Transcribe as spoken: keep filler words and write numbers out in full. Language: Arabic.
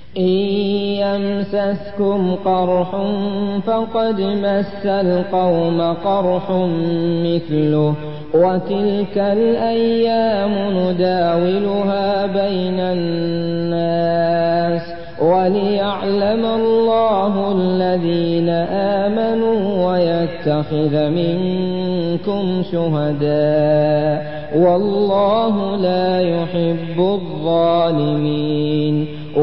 إن يمسسكم قرح فقد مس القوم قرح مثله وتلك الأيام نداولها بين الناس وليعلم الله الذين آمنوا ويتخذ منكم شهداء والله لا يحب الظالمين